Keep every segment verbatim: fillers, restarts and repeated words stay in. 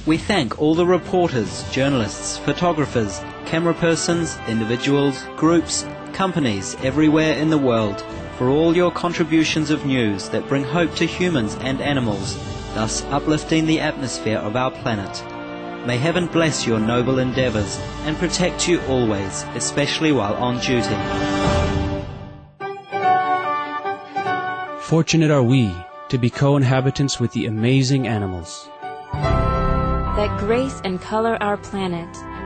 We thank all the reporters, journalists, photographers, camera persons, individuals, groups, companies everywhere in the world for all your contributions of news that bring hope to humans and animals, thus uplifting the atmosphere of our planet. May heaven bless your noble endeavours and protect you always, especially while on duty. Fortunate are we to be co-inhabitants with the amazing animals that grace and color our planet.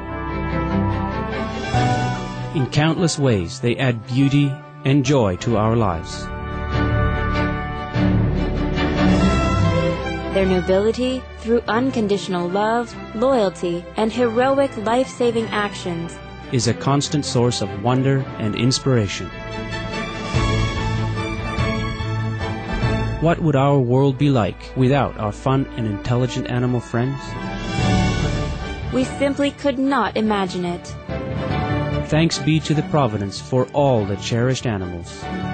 In countless ways, they add beauty and joy to our lives. Their nobility, through unconditional love, loyalty, and heroic life-saving actions, is a constant source of wonder and inspiration. What would our world be like without our fun and intelligent animal friends? We simply could not imagine it. Thanks be to the Providence for all the cherished animals.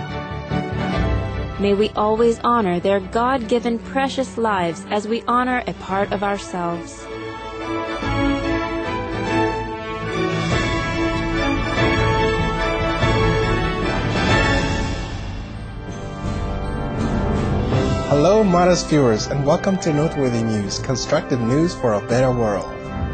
May we always honor their God-given precious lives as we honor a part of ourselves. Hello, modest viewers, and welcome to Noteworthy News, constructive news for a better world.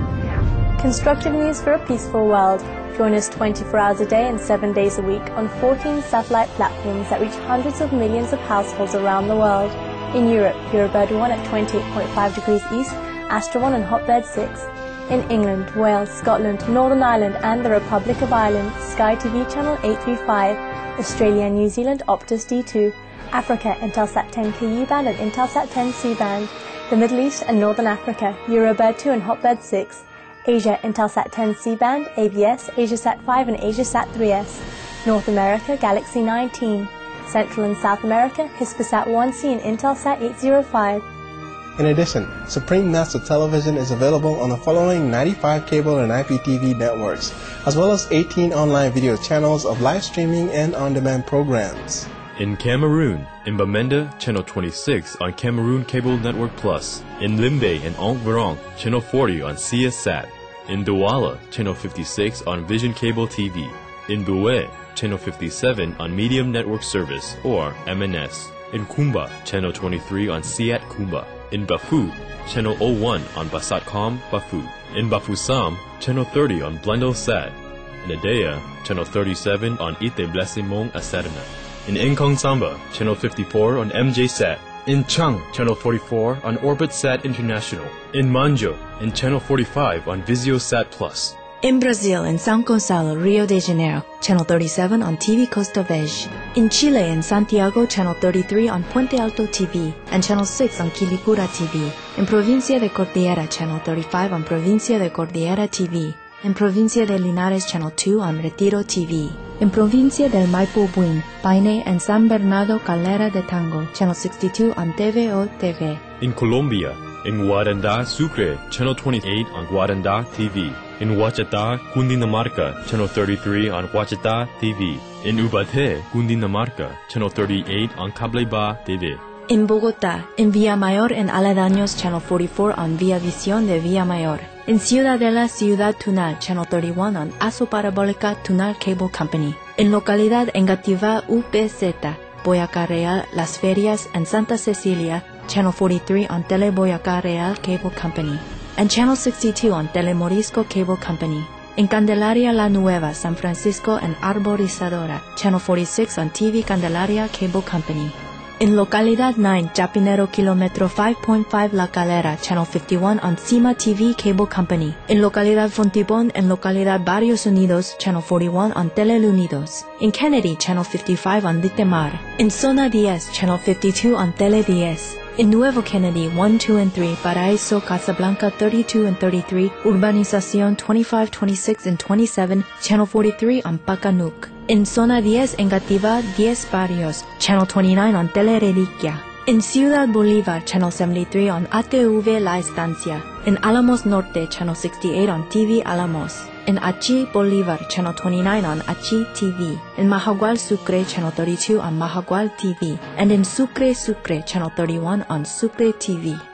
Constructive news for a peaceful world. Join us twenty-four hours a day and seven days a week on fourteen satellite platforms that reach hundreds of millions of households around the world. In Europe, Eurobird one at twenty-eight point five degrees east, Astra one and Hotbird six. In England, Wales, Scotland, Northern Ireland and the Republic of Ireland, Sky T V channel eight three five. Australia and New Zealand, Optus D two. Africa, Intelsat ten Ku band and Intelsat ten C band. The Middle East and Northern Africa, Eurobird two and Hotbird six. Asia, Intelsat ten C band, A B S, AsiaSat five and AsiaSat three S. North America, Galaxy nineteen. Central and South America, Hispasat one C and Intelsat eight oh five. In addition, Supreme Master Television is available on the following ninety-five cable and I P T V networks, as well as eighteen online video channels of live streaming and on-demand programs. In Cameroon, in Bamenda, Channel twenty-six on Cameroon Cable Network Plus. In Limbe and Enverong, Channel forty on C S Sat. In Douala, Channel fifty-six on Vision Cable T V. In Boué, Channel fifty-seven on Medium Network Service, or M N S. In Kumba, Channel twenty-three on Siat Kumba. In Bafu, Channel oh one on Basatcom Bafu. In Bafoussam, Channel thirty on Blendosat. In Adea, Channel thirty-seven on Ite Blessimong Asadana. In Nkong Samba, Channel fifty-four on M J Sat. In Chang, Channel forty-four on OrbitSat International. In Manjo, in Channel forty-five on VisioSat Plus. In Brazil, in São Gonçalo, Rio de Janeiro, Channel thirty-seven on T V Costa Verde. In Chile, in Santiago, Channel thirty-three on Puente Alto T V and Channel six on Quilicura T V. In Provincia de Cordillera, Channel thirty-five on Provincia de Cordillera T V. In Provincia de Linares, Channel two on Retiro T V. In Provincia del Maipo Buin, Paine and San Bernardo Calera de Tango, Channel sixty-two on T V O T V. In Colombia, in Guaranda, Sucre, Channel twenty-eight on Guaranda T V. In Huachata, Cundinamarca, Channel thirty-three on Huachata T V. In Ubaté, Cundinamarca, Channel thirty-eight on Cableba T V. In Bogotá, in Villamayor and Aledaños, Channel forty-four on Via Visión de Villamayor. In Ciudadela, Ciudad Tunal, Channel thirty-one on Aso Parabólica Tunal Cable Company. In Localidad Engativá U P Z, Boyacá Real, Las Ferias, and Santa Cecilia, Channel forty-three on Tele Boyacá Real Cable Company. And Channel sixty-two on Telemorisco Cable Company. In Candelaria La Nueva, San Francisco, and Arborizadora, Channel forty-six on T V Candelaria Cable Company. In Localidad nine, Chapinero Kilometro five point five La Calera, Channel fifty-one on Cima T V Cable Company. In Localidad Fontibón and Localidad Barrios Unidos, Channel forty-one on Teleunidos. In Kennedy, Channel fifty-five on Litemar. In Zona ten, Channel fifty-two on Tele ten. In Nuevo Kennedy, one, two, and three, Paraíso, Casablanca thirty-two and thirty-three, Urbanización twenty-five, twenty-six, and twenty-seven, Channel forty-three on Pacanuc. In Zona ten, Engativá ten Barrios, Channel twenty-nine on Telereliquia. In Ciudad Bolívar, Channel seventy-three on A T V La Estancia. In Alamos Norte, Channel sixty-eight on T V Alamos. In Achi Bolívar, Channel twenty-nine on Achi T V. In Mahagual Sucre, Channel thirty-two on Mahagual T V. And in Sucre Sucre, Channel thirty-one on Sucre T V.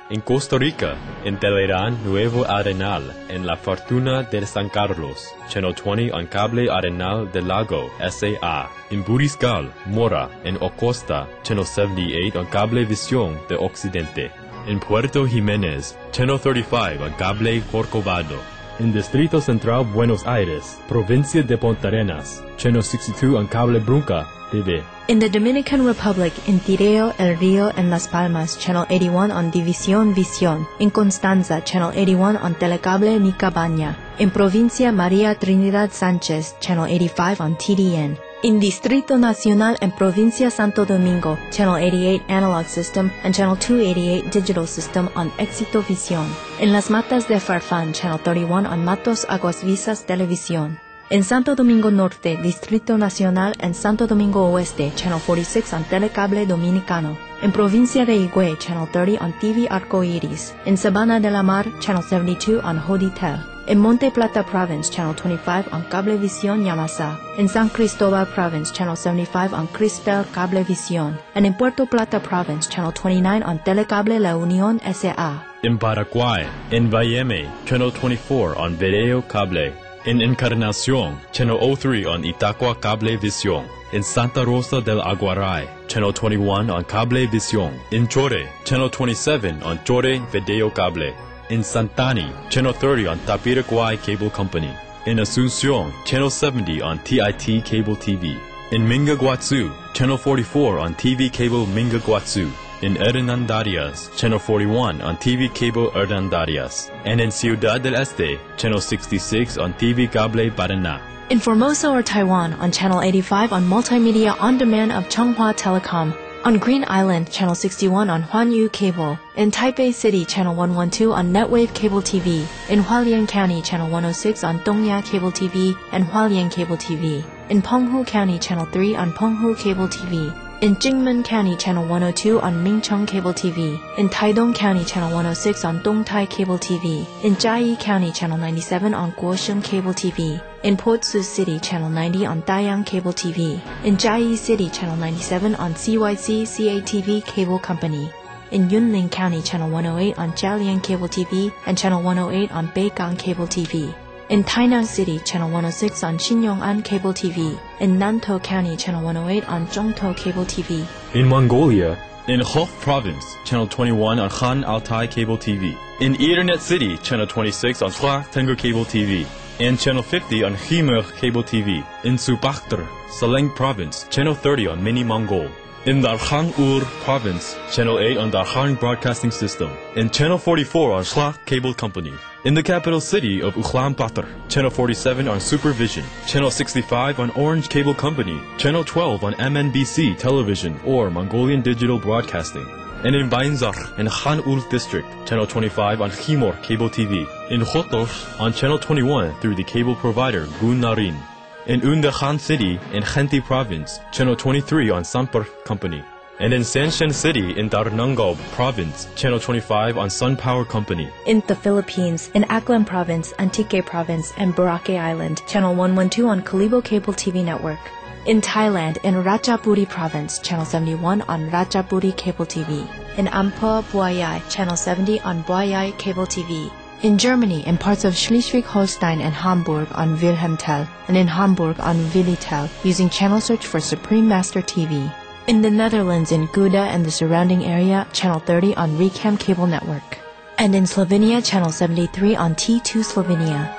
En Costa Rica, en Teleran Nuevo Arenal, en La Fortuna de San Carlos, Channel twenty on Cable Arenal del Lago, S A A. En Buriscal, Mora, en Ocosta, Channel seventy-eight on Cable Visión de Occidente. En Puerto Jiménez, Channel thirty-five on Cable Corcovado. En Distrito Central Buenos Aires, Provincia de Puntarenas, Channel sixty-two on Cable Brunca T V. In the Dominican Republic, in Tireo, El Rio, and Las Palmas, Channel eighty-one on División Visión. In Constanza, Channel eighty-one on Telecable Mi Cabaña. In Provincia María Trinidad Sánchez, Channel eighty-five on T D N. In Distrito Nacional and Provincia Santo Domingo, Channel eighty-eight Analog System and Channel two eighty-eight Digital System on Éxito Visión. In Las Matas de Farfán, Channel thirty-one on Matos Aguas Visas Televisión. In Santo Domingo Norte, Distrito Nacional and Santo Domingo Oeste, Channel forty-six on Telecable Dominicano. In Provincia de Higüey, Channel thirty on T V Arcoiris. In Sabana de la Mar, Channel seventy-two on Hoditel. In Monte Plata Province, Channel twenty-five on Cablevisión Yamasá. In San Cristobal Province, Channel seventy-five on Cristal Cablevisión. And in Puerto Plata Province, Channel twenty-nine on Telecable La Unión S A. In Paraguay, in Bayeme, Channel twenty-four on Video Cable. In Encarnación, Channel oh three on Itacua Cablevisión. In Santa Rosa del Aguaray, Channel twenty-one on Cablevisión. In Chore, Channel twenty-seven on Chore Video Cable. In Santani, Channel thirty on Tapiraguay Cable Company. In Asunción, Channel seventy on T I T Cable T V. In Mingaguazú, Channel forty-four on T V Cable Mingaguazú. In Hernandarias, Channel forty-one on T V Cable Hernandarias. And in Ciudad del Este, Channel sixty-six on T V Cable Paraná. In Formosa or Taiwan, on Channel eighty-five on Multimedia On Demand of Chunghwa Telecom. On Green Island, Channel sixty-one on Huanyu Cable. In Taipei City, Channel one twelve on Netwave Cable T V. In Hualien County, Channel one oh six on Dongya Cable T V and Hualien Cable T V. In Penghu County, Channel three on Penghu Cable T V. In Jingmen County, Channel one oh two on Mingcheng Cable T V. In Taidong County, Channel one oh six on Dongtai Cable T V. In Jiayi County, Channel ninety-seven on Guosheng Cable T V. In Port Sus City, Channel ninety on Dayang Cable T V. In Jiayi City, Channel ninety-seven on C Y C C A T V Cable Company. In Yunlin County, Channel one oh eight on Jialian Cable T V and Channel one oh eight on Beigang Cable T V. In Tainan City, Channel one oh six on Xinyongan Cable T V. In Nantou County, Channel one oh eight on Zhongtou Cable T V. In Mongolia, in Hof Province, Channel twenty-one on Han Altai Cable T V. In Ethernet City, Channel twenty-six on Hua Tengu Cable T V. And Channel fifty on Himer Cable T V. In Subakhtar, Saleng Province, Channel thirty on Mini Mongol. In Darkhan Ur Province, Channel eight on Darkhan Broadcasting System. And Channel forty-four on Shla Cable Company. In the capital city of Ulaanbaatar, Channel forty-seven on Supervision, Channel sixty-five on Orange Cable Company, Channel twelve on M N B C Television or Mongolian Digital Broadcasting. And in Bainzar and Han-Ul District, Channel twenty-five on Khimor Cable T V. In Khotos on Channel twenty-one through the cable provider Gun Narin. In Undakhan City in Khenti Province, Channel twenty-three on Sampur Company. And in Sanshan City in Darnangob Province, Channel twenty-five on Sun Power Company. In the Philippines, in Aklan Province, Antique Province, and Boracay Island, Channel one twelve on Kalibo Cable T V Network. In Thailand, in Ratchaburi Province, Channel seventy-one on Ratchaburi Cable T V. In Amphoe Buayai, Channel seventy on Buayai Cable T V. In Germany, in parts of Schleswig-Holstein and Hamburg on Wilhelmtel, and in Hamburg on Willitel, using channel search for Supreme Master T V. In the Netherlands, in Gouda and the surrounding area, Channel thirty on Recam Cable Network. And in Slovenia, Channel seventy-three on T two Slovenia.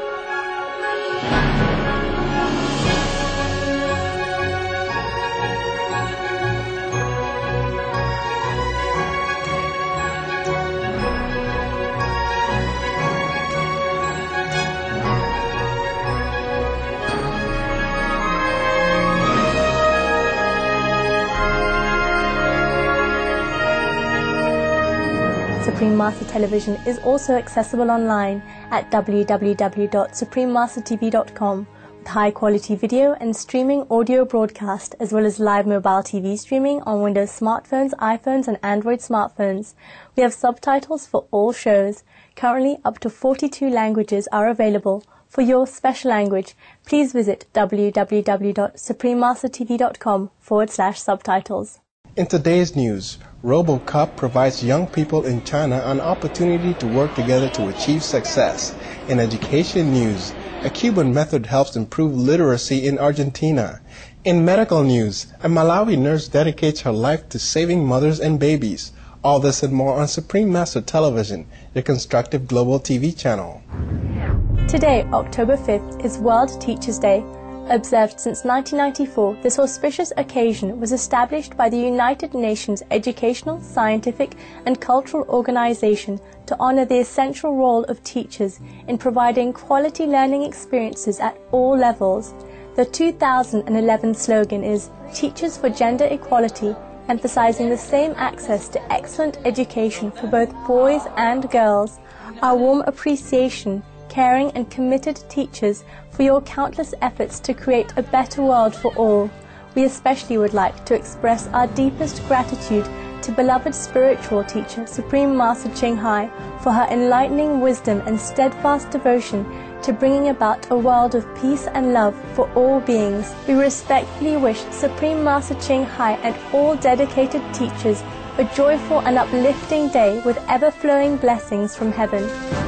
Supreme Master Television is also accessible online at w w w dot supreme master t v dot com with high-quality video and streaming audio broadcast, as well as live mobile T V streaming on Windows smartphones, iPhones, and Android smartphones. We have subtitles for all shows. Currently, up to forty-two languages are available. For your special language, please visit w w w dot supreme master t v dot com forward slash subtitles. In today's news, RoboCup provides young people in China an opportunity to work together to achieve success. In education news, a Cuban method helps improve literacy in Argentina. In medical news, a Malawi nurse dedicates her life to saving mothers and babies. All this and more on Supreme Master Television, your constructive global T V channel. Today, October fifth, is World Teachers' Day. Observed since nineteen ninety-four, this auspicious occasion was established by the United Nations Educational, Scientific and Cultural Organization to honor the essential role of teachers in providing quality learning experiences at all levels. The two thousand eleven slogan is Teachers for Gender Equality, emphasizing the same access to excellent education for both boys and girls. Our warm appreciation, caring and committed teachers for your countless efforts to create a better world for all. We especially would like to express our deepest gratitude to beloved spiritual teacher, Supreme Master Ching Hai, for her enlightening wisdom and steadfast devotion to bringing about a world of peace and love for all beings. We respectfully wish Supreme Master Ching Hai and all dedicated teachers a joyful and uplifting day with ever-flowing blessings from heaven.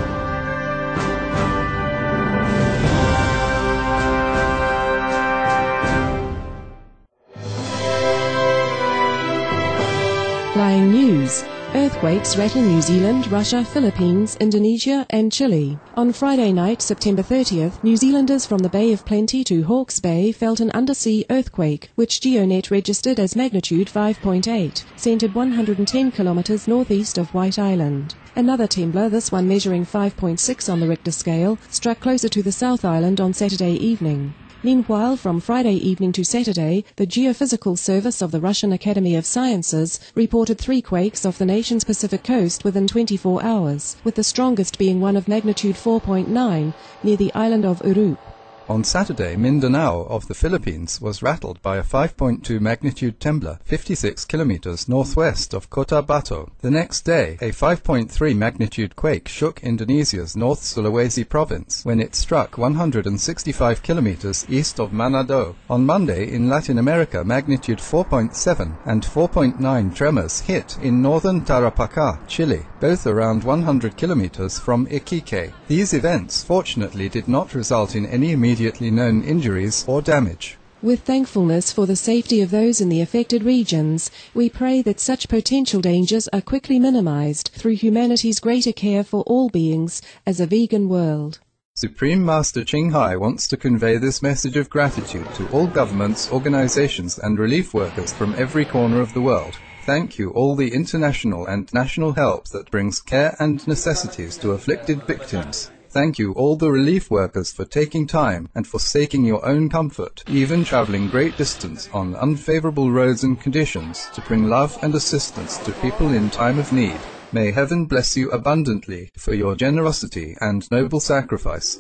Flying news. Earthquakes rattle New Zealand, Russia, Philippines, Indonesia and Chile. On Friday night, September thirtieth, New Zealanders from the Bay of Plenty to Hawke's Bay felt an undersea earthquake, which GeoNet registered as magnitude five point eight, centered one hundred ten kilometers northeast of White Island. Another trembler, this one measuring five point six on the Richter scale, struck closer to the South Island on Saturday evening. Meanwhile, from Friday evening to Saturday, the Geophysical Service of the Russian Academy of Sciences reported three quakes off the nation's Pacific coast within twenty-four hours, with the strongest being one of magnitude four point nine near the island of Urup. On Saturday, Mindanao of the Philippines was rattled by a five point two magnitude trembler fifty-six kilometers northwest of Cotabato. The next day, a five point three magnitude quake shook Indonesia's North Sulawesi province when it struck one hundred sixty-five kilometers east of Manado. On Monday, in Latin America, magnitude four point seven and four point nine tremors hit in northern Tarapacá, Chile, both around one hundred kilometers from Iquique. These events, fortunately, did not result in any immediate immediately known injuries or damage. With thankfulness for the safety of those in the affected regions, we pray that such potential dangers are quickly minimized through humanity's greater care for all beings as a vegan world. Supreme Master Ching Hai wants to convey this message of gratitude to all governments, organizations and relief workers from every corner of the world. Thank you all the international and national help that brings care and necessities to afflicted victims. Thank you all the relief workers for taking time and forsaking your own comfort, even traveling great distance on unfavorable roads and conditions to bring love and assistance to people in time of need. May heaven bless you abundantly for your generosity and noble sacrifice.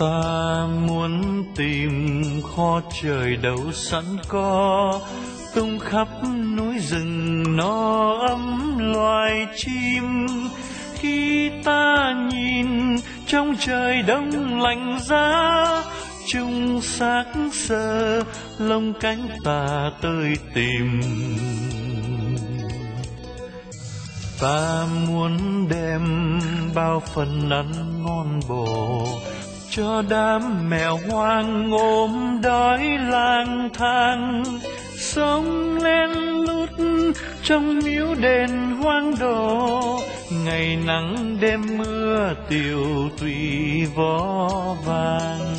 Ta muốn tìm kho trời đâu sẵn có, tung khắp núi rừng no ấm loài chim. Khi ta nhìn trong trời đông lạnh giá, chung xác sơ lông cánh ta tơi tìm. Ta muốn đem bao phần ăn ngon bổ cho đám mèo hoang ốm đói lang thang, sống len lút trong miếu đền hoang đổ, ngày nắng đêm mưa tiều tụy vó vàng.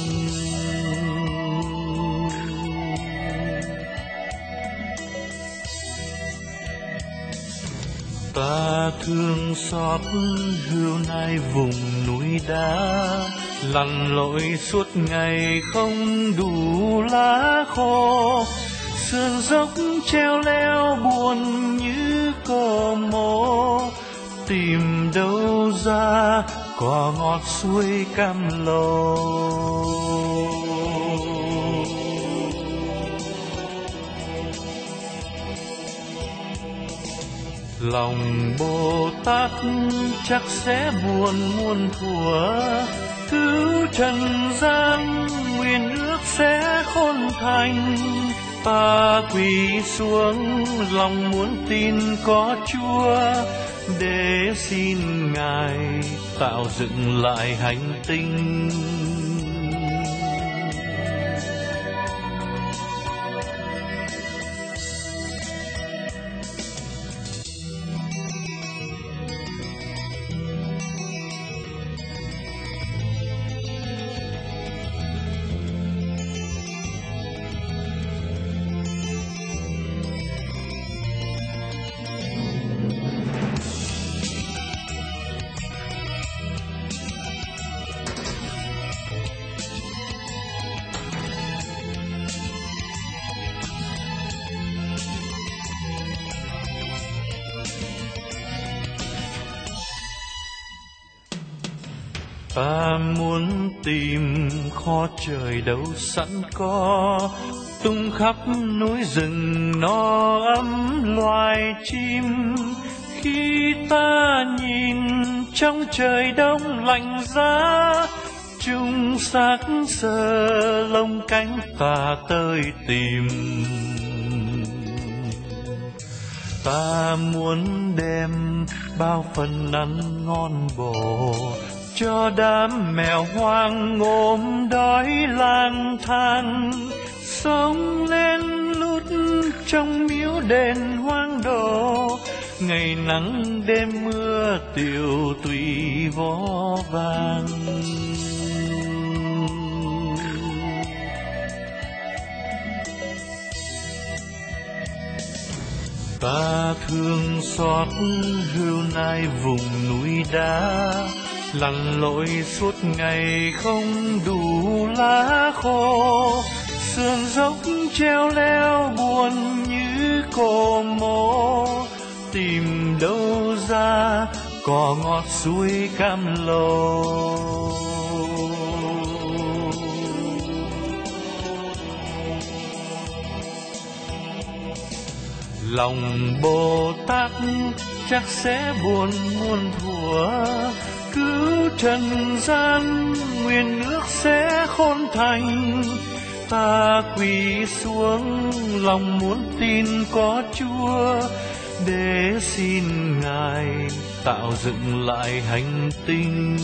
Ta thương xót hươu nai vùng núi đá, lặn lội suốt ngày không đủ lá khô, sườn dốc treo leo buồn như cò mổ, tìm đâu ra cỏ ngọt suối cam lồ. Lòng Bồ Tát chắc sẽ buồn muôn thuở, cứu trần gian nguyện ước sẽ khôn thành. Ta quỳ xuống lòng muốn tin có Chúa, để xin Ngài tạo dựng lại hành tinh. Ta muốn tìm kho trời đâu sẵn có, tung khắp núi rừng no ấm loài chim. Khi ta nhìn trong trời đông lạnh giá, chung xác sơ lông cánh ta tơi tìm. Ta muốn đem bao phần ăn ngon bổ cho đám mèo hoang ốm đói lang thang, sống lên lút trong miếu đền hoang đổ, ngày nắng đêm mưa tiều tụy vó vàng. Ta thương xót hươu nai vùng núi đá, lặn lội suốt ngày không đủ lá khô, sườn dốc treo leo buồn như cò mổ, tìm đâu ra cỏ ngọt suối cam lồ. Lòng Bồ Tát chắc sẽ buồn muôn thuở, cứu trần gian nguyện ước sẽ khôn thành. Ta quỳ xuống lòng muốn tin có Chúa, để xin Ngài tạo dựng lại hành tinh.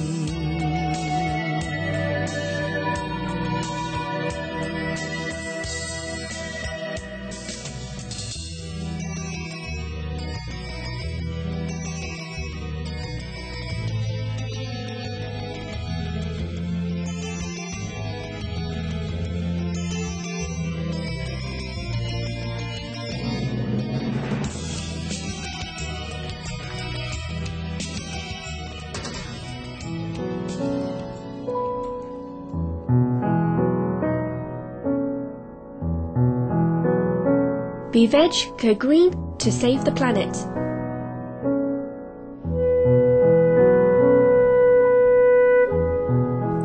Be veg, go green to save the planet.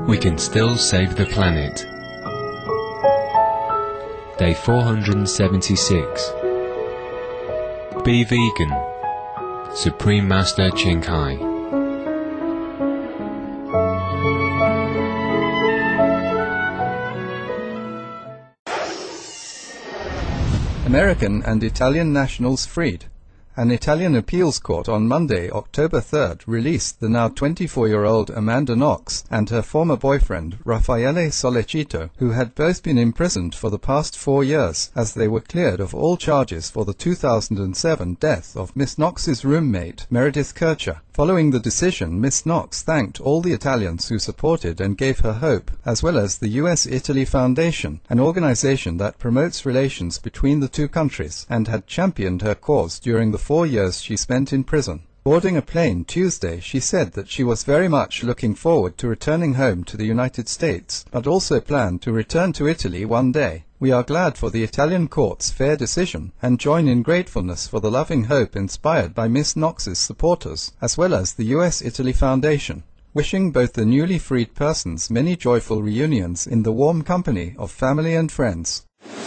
we can still save the planet. Day four hundred seventy-six. Be vegan. Supreme Master Ching Hai. American and Italian nationals freed. An Italian appeals court on Monday, October third, released the now twenty-four-year-old Amanda Knox and her former boyfriend, Raffaele Sollecito, who had both been imprisoned for the past four years, as they were cleared of all charges for the two thousand seven death of Miss Knox's roommate, Meredith Kircher. Following the decision, Miss Knox thanked all the Italians who supported and gave her hope, as well as the U S Italy Foundation, an organization that promotes relations between the two countries, and had championed her cause during the four years she spent in prison. Boarding a plane Tuesday, she said that she was very much looking forward to returning home to the United States, but also planned to return to Italy one day. We are glad for the Italian court's fair decision and join in gratefulness for the loving hope inspired by Miss Knox's supporters, as well as the U S Italy Foundation. Wishing both the newly freed persons many joyful reunions in the warm company of family and friends.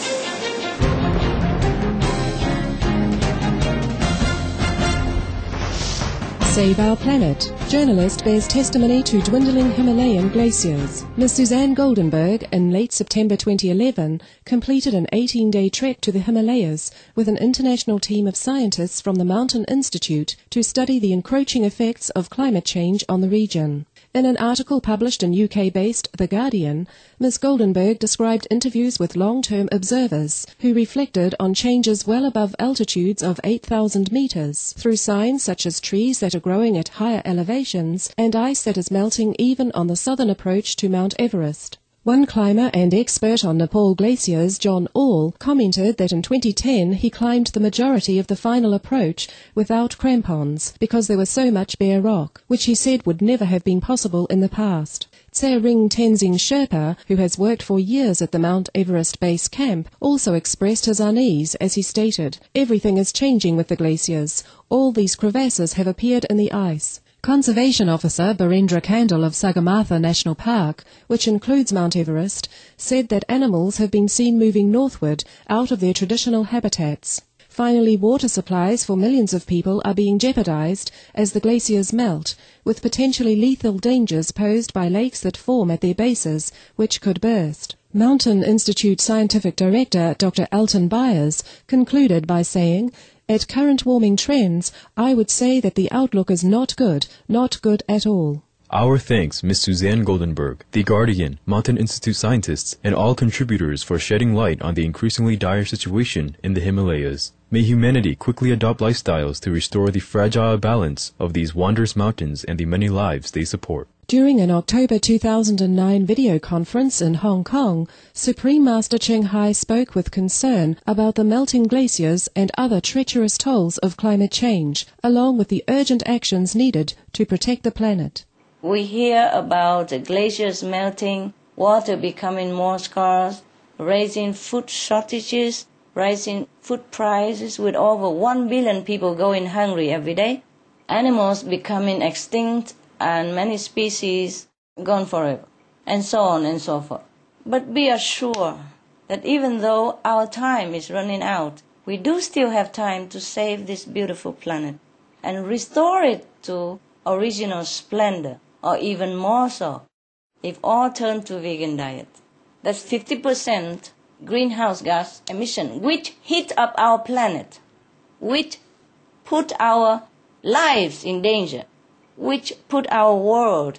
Save Our Planet. Journalist bears testimony to dwindling Himalayan glaciers. Miss Suzanne Goldenberg, in late September twenty eleven, completed an eighteen-day trek to the Himalayas with an international team of scientists from the Mountain Institute to study the encroaching effects of climate change on the region. In an article published in U K-based The Guardian, Miz Goldenberg described interviews with long-term observers who reflected on changes well above altitudes of eight thousand meters through signs such as trees that are growing at higher elevations and ice that is melting even on the southern approach to Mount Everest. One climber and expert on Nepal glaciers, John All, commented that in twenty ten he climbed the majority of the final approach without crampons because there was so much bare rock, which he said would never have been possible in the past. Tsering Tenzing Sherpa, who has worked for years at the Mount Everest base camp, also expressed his unease as he stated, "Everything is changing with the glaciers. All these crevasses have appeared in the ice." Conservation Officer Barendra Kandal of Sagarmatha National Park, which includes Mount Everest, said that animals have been seen moving northward out of their traditional habitats. Finally, water supplies for millions of people are being jeopardized as the glaciers melt, with potentially lethal dangers posed by lakes that form at their bases, which could burst. Mountain Institute Scientific Director Doctor Alton Byers concluded by saying, "At current warming trends, I would say that the outlook is not good, not good at all." Our thanks, Miss Suzanne Goldenberg, The Guardian, Mountain Institute scientists, and all contributors for shedding light on the increasingly dire situation in the Himalayas. May humanity quickly adopt lifestyles to restore the fragile balance of these wondrous mountains and the many lives they support. During an October two thousand nine video conference in Hong Kong, Supreme Master Ching Hai spoke with concern about the melting glaciers and other treacherous tolls of climate change, along with the urgent actions needed to protect the planet. We hear about the glaciers melting, water becoming more scarce, rising food shortages, rising food prices with over one billion people going hungry every day, animals becoming extinct, and many species gone forever, and so on and so forth. But be assured that even though our time is running out, we do still have time to save this beautiful planet and restore it to original splendor, or even more so, if all turn to vegan diet. That's fifty percent greenhouse gas emission, which heat up our planet, which put our lives in danger, which put our world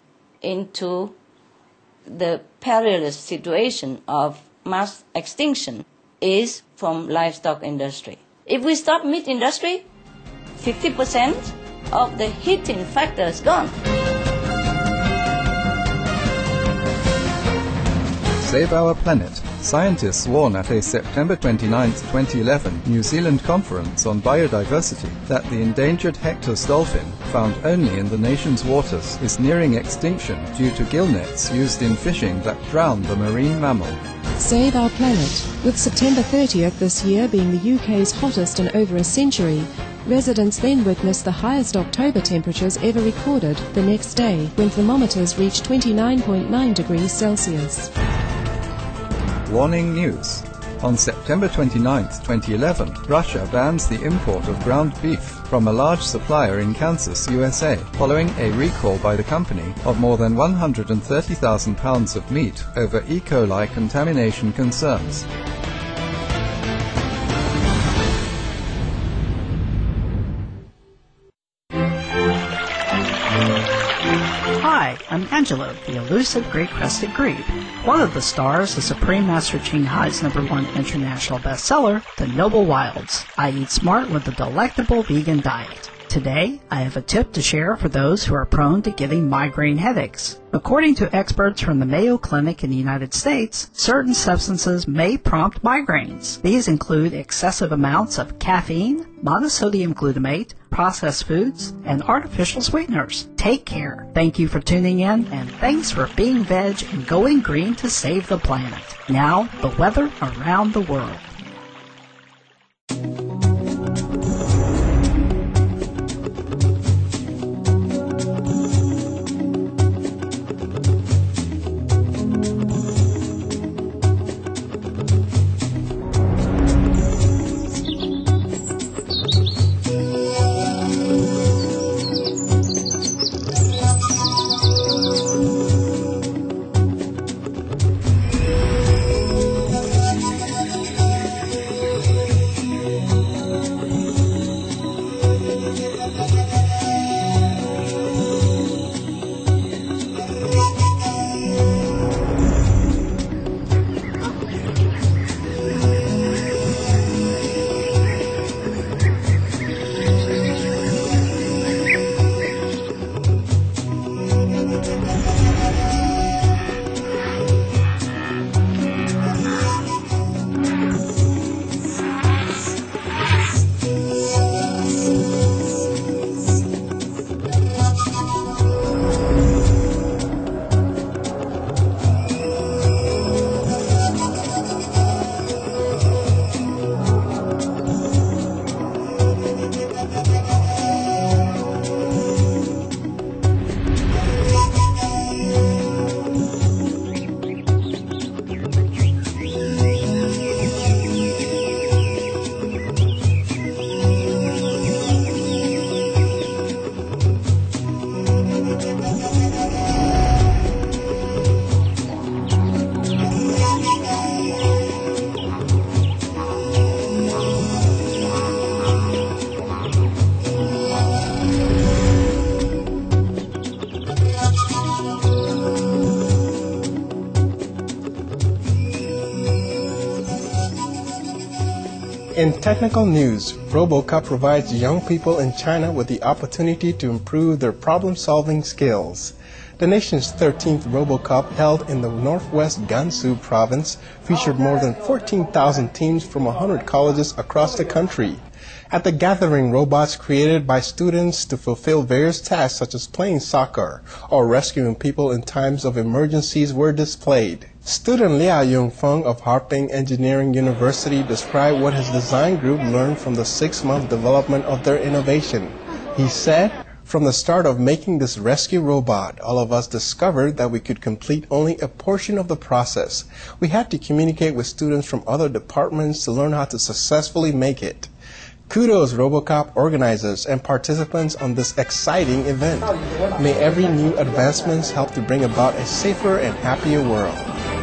into the perilous situation of mass extinction, is from livestock industry. If we stop meat industry, fifty percent of the heating factor is gone. Save Our Planet. Scientists warn at a September twenty-ninth, twenty eleven New Zealand conference on biodiversity that the endangered Hector's dolphin, found only in the nation's waters, is nearing extinction due to gill nets used in fishing that drown the marine mammal. Save Our Planet. With September thirtieth this year being the U K's hottest in over a century, Residents then witnessed the highest October temperatures ever recorded the next day, when thermometers reached twenty-nine point nine degrees Celsius. Warning news. On September twenty-ninth, twenty eleven, Russia bans the import of ground beef from a large supplier in Kansas, U S A, following a recall by the company of more than one hundred thirty thousand pounds of meat over E. coli contamination concerns. Hi, I'm Angelo, the elusive great-crested grebe. One of the stars is Supreme Master Ching Hai's number one international bestseller, The Noble Wilds. I eat smart with a delectable vegan diet. Today, I have a tip to share for those who are prone to getting migraine headaches. According to experts from the Mayo Clinic in the United States, certain substances may prompt migraines. These include excessive amounts of caffeine, monosodium glutamate, processed foods, and artificial sweeteners. Take care. Thank you for tuning in, and thanks for being veg and going green to save the planet. Now, the weather around the world. In technical news, RoboCup provides young people in China with the opportunity to improve their problem-solving skills. The nation's thirteenth RoboCup, held in the northwest Gansu province, featured more than fourteen thousand teams from one hundred colleges across the country. At the gathering, robots created by students to fulfill various tasks such as playing soccer or rescuing people in times of emergencies were displayed. Student Lia Yongfeng of Harping Engineering University described what his design group learned from the six-month development of their innovation. He said, "From the start of making this rescue robot, all of us discovered that we could complete only a portion of the process. We had to communicate with students from other departments to learn how to successfully make it." Kudos RoboCup organizers and participants on this exciting event. May every new advancement help to bring about a safer and happier world.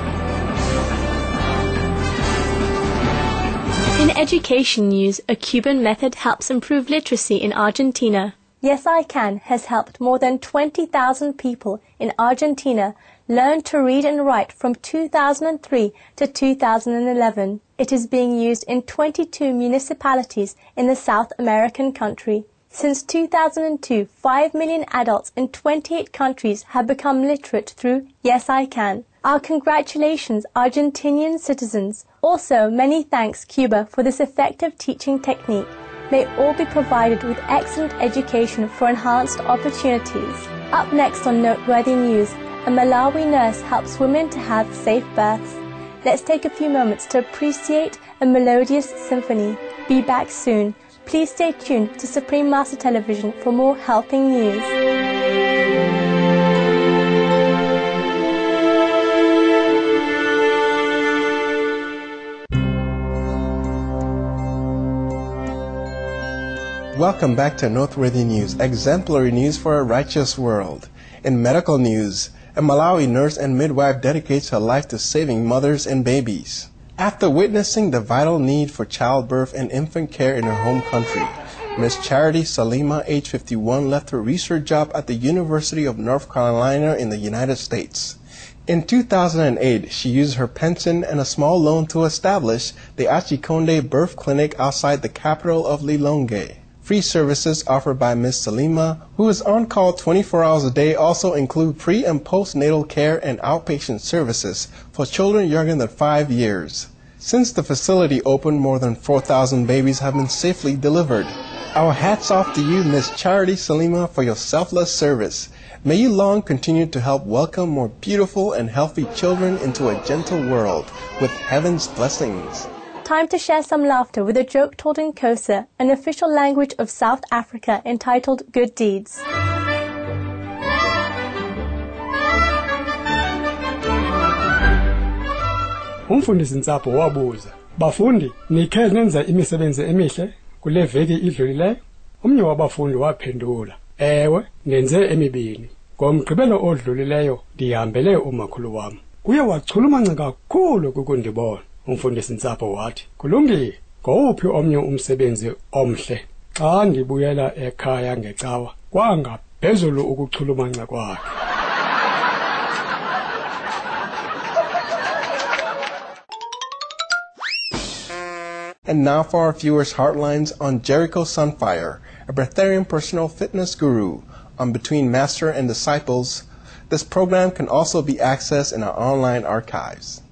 In education news, a Cuban method helps improve literacy in Argentina. Yes, I Can has helped more than twenty thousand people in Argentina learn to read and write from two thousand three to two thousand eleven. It is being used in twenty-two municipalities in the South American country. Since two thousand two, five million adults in twenty-eight countries have become literate through Yes, I Can. Our congratulations, Argentinian citizens. Also, many thanks, Cuba, for this effective teaching technique. May all be provided with excellent education for enhanced opportunities. Up next on Noteworthy News, a Malawi nurse helps women to have safe births. Let's take a few moments to appreciate a melodious symphony. Be back soon. Please stay tuned to Supreme Master Television for more helping news. Welcome back to Noteworthy News, exemplary news for a righteous world. In medical news, a Malawi nurse and midwife dedicates her life to saving mothers and babies. After witnessing the vital need for childbirth and infant care in her home country, Miss Charity Salima, age fifty-one, left her research job at the University of North Carolina in the United States. In two thousand eight, she used her pension and a small loan to establish the Achikonde Birth Clinic outside the capital of Lilongwe. Free services offered by Miss Salima, who is on call twenty-four hours a day, also include pre- and postnatal care and outpatient services for children younger than five years. Since the facility opened, more than four thousand babies have been safely delivered. Our hats off to you, Miss Charity Salima, for your selfless service. May you long continue to help welcome more beautiful and healthy children into a gentle world with heaven's blessings. Time to share some laughter with a joke told in Xhosa, an official language of South Africa, entitled Good Deeds. Umfundisi Ntsapho wabuza, bafundi, nikhe nenza imisebenzi emihle kule veki idlulileyo? Omnye wabafundi waphendula, ewe, nenze emibini. Ngomgqibelo odlulileyo ndihambele umakhulu wam. Uye wachulumanca kakhulu kukundibona. Umfundisi Ntsapho wathi, kulungile, ngowuphi omnye umsebenzi omhle? Xa ndibuyela ekhaya ngecawa, kwangaphezulu ukuchulumanca kwakhe. And now for our viewers' heartlines on Jericho Sunfire, a Breatharian personal fitness guru, on Between Master and Disciples. This program can also be accessed in our online archives.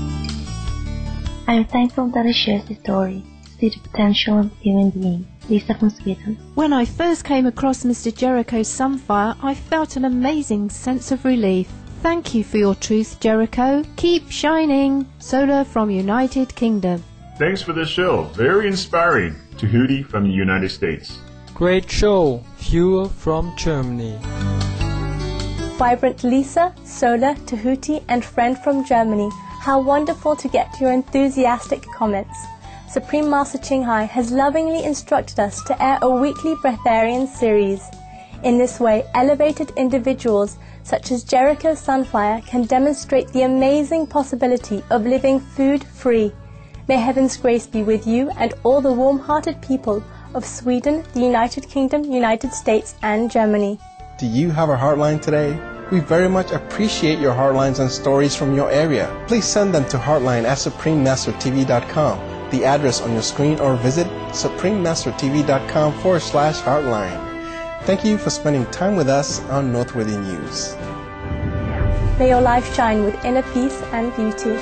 I am thankful that I share this story to see the potential of human beings. Lisa from Sweden. When I first came across Mister Jericho Sunfire, I felt an amazing sense of relief. Thank you for your truth, Jericho. Keep shining. Sola from United Kingdom. Thanks for the show. Very inspiring. Tahuti from the United States. Great show. Viewer from Germany. Vibrant Lisa, Sola, Tahuti, and friend from Germany. How wonderful to get your enthusiastic comments. Supreme Master Ching Hai has lovingly instructed us to air a weekly Breatharian series. In this way, elevated individuals such as Jericho Sunfire can demonstrate the amazing possibility of living food-free. May heaven's grace be with you and all the warm-hearted people of Sweden, the United Kingdom, United States, and Germany. Do you have a heartline today? We very much appreciate your heartlines and stories from your area. Please send them to heartline at supreme master t v dot com, the address on your screen, or visit supreme master t v dot com forward slash heartline. Thank you for spending time with us on Noteworthy News. May your life shine with inner peace and beauty.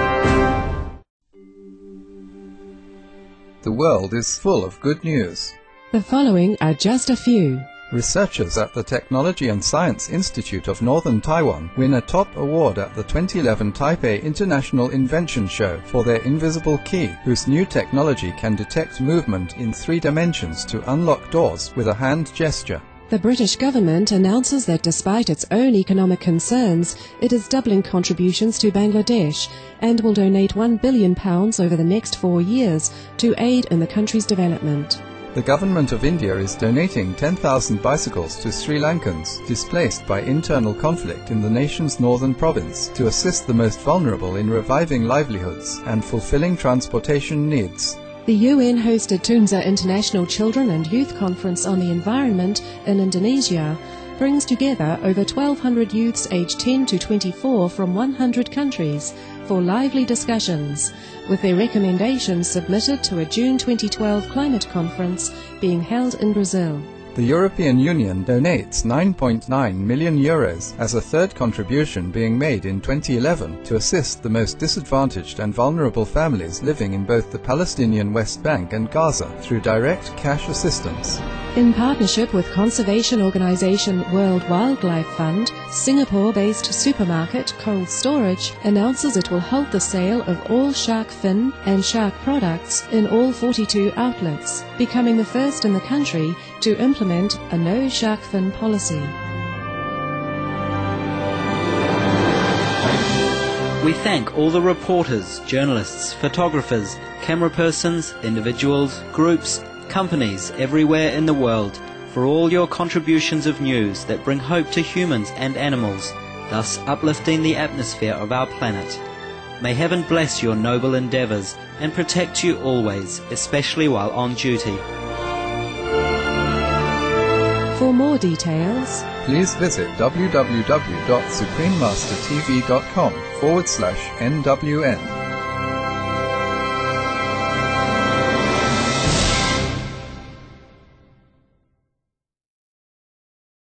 The world is full of good news. The following are just a few. Researchers at the Technology and Science Institute of Northern Taiwan win a top award at the twenty eleven Taipei International Invention Show for their invisible key, whose new technology can detect movement in three dimensions to unlock doors with a hand gesture. The British government announces that despite its own economic concerns, it is doubling contributions to Bangladesh and will donate one billion pounds over the next four years to aid in the country's development. The government of India is donating ten thousand bicycles to Sri Lankans displaced by internal conflict in the nation's northern province to assist the most vulnerable in reviving livelihoods and fulfilling transportation needs. The U N-hosted Tunza International Children and Youth Conference on the Environment in Indonesia brings together over twelve hundred youths aged ten to twenty-four from one hundred countries for lively discussions, with their recommendations submitted to a June twenty twelve climate conference being held in Brazil. The European Union donates nine point nine million euros as a third contribution being made in twenty eleven to assist the most disadvantaged and vulnerable families living in both the Palestinian West Bank and Gaza through direct cash assistance. In partnership with conservation organization World Wildlife Fund, Singapore-based supermarket Cold Storage announces it will hold the sale of all shark fin and shark products in all forty-two outlets, becoming the first in the country to implement a no shark fin policy. We thank all the reporters, journalists, photographers, camera persons, individuals, groups, companies everywhere in the world for all your contributions of news that bring hope to humans and animals, thus uplifting the atmosphere of our planet. May heaven bless your noble endeavors and protect you always, especially while on duty. For more details, please visit w w w dot supreme master t v dot com forward slash N W N.